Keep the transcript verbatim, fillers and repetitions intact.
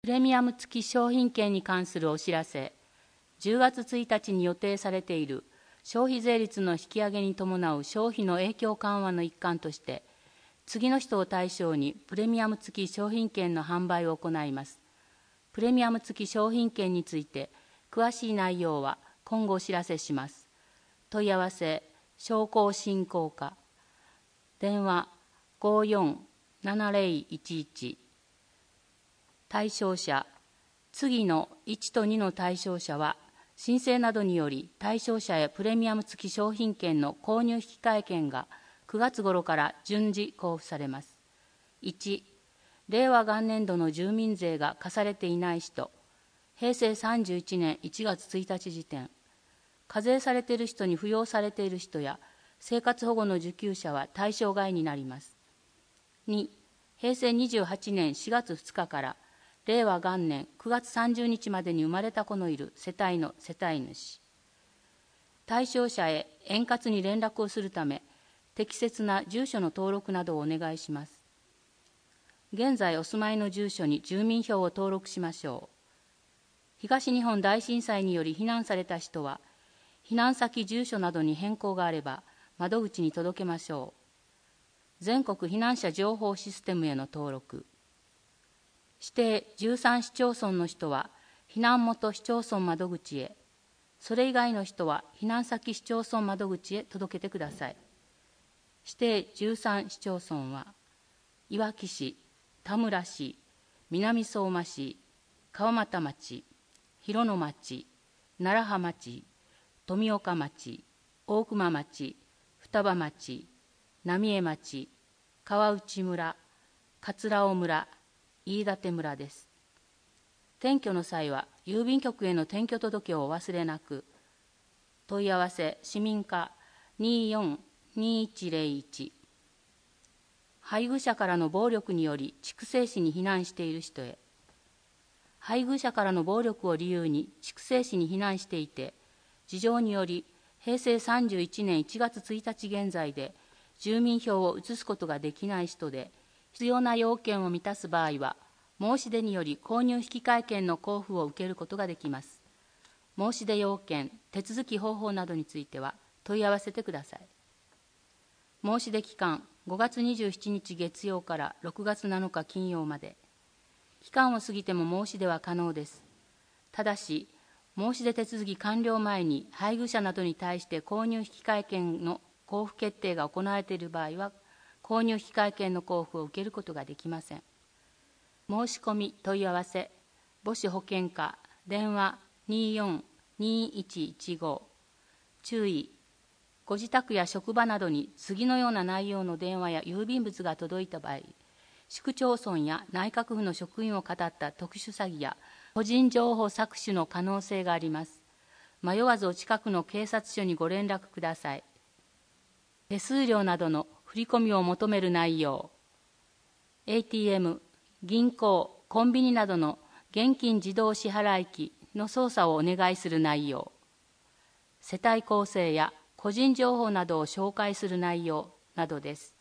レミアム付き商品券に関するお知らせ。じゅうがつついたちに予定されている消費税率の引き上げに伴う消費の影響緩和の一環として、次の人を対象にプレミアム付き商品券の販売を行います。プレミアム付き商品券について、詳しい内容は今後お知らせします。問い合わせ、商工振興課。電話、ごよんななゼロいちいち。対象者、次のいちとにの対象者は、申請などにより対象者へプレミアム付き商品券の購入引換券がくがつ頃から順次交付されます。いち、れいわ元年度の住民税が課されていない人、へいせいさんじゅういちねんいちがつついたち時点、課税されている人に扶養されている人や生活保護の受給者は対象外になります。に、へいせいにじゅうはちねんしがつふつかかられいわ元年くがつさんじゅうにちまでに生まれた子のいる世帯の世帯主。対象者へ円滑に連絡をするため、適切な住所の登録などをお願いします。現在お住まいの住所に住民票を登録しましょう。東日本大震災により避難された人は、避難先住所などに変更があれば窓口に届けましょう。全国避難者情報システムへの登録。指定じゅうさん市町村の人は避難元市町村窓口へ、それ以外の人は避難先市町村窓口へ届けてください。指定じゅうさん市町村は、いわき市、田村市、南相馬市、川俣町、広野町、楢葉町、富岡町、大熊町、双葉町、浪江町、川内村、桂尾村、飯舘村です。転居の際は郵便局への転居届をお忘れなく。問い合わせ市民課によんにいちゼロいち。配偶者からの暴力により筑西市に避難している人へ。配偶者からの暴力を理由に筑西市に避難していて、事情によりへいせいさんじゅういちねんいちがつついたち現在で住民票を移すことができない人で、必要な要件を満たす場合は、申し出により購入引換券の交付を受けることができます。申し出要件、手続き方法などについては問い合わせてください。申し出期間、ごがつにじゅうしちにち月曜からろくがつなのか金曜まで。期間を過ぎても申し出は可能です。ただし、申し出手続き完了前に配偶者などに対して購入引換券の交付決定が行われている場合は、購入引換券の交付を受けることができません。申し込み問い合わせ、母子保健課、電話によんにいちいちご。注意、ご自宅や職場などに次のような内容の電話や郵便物が届いた場合、市区町村や内閣府の職員をかたった特殊詐欺や個人情報搾取の可能性があります。迷わずお近くの警察署にご連絡ください。手数料などの振り込みを求める内容、エーティーエム、銀行、コンビニなどの現金自動支払機の操作をお願いする内容、世帯構成や個人情報などを紹介する内容などです。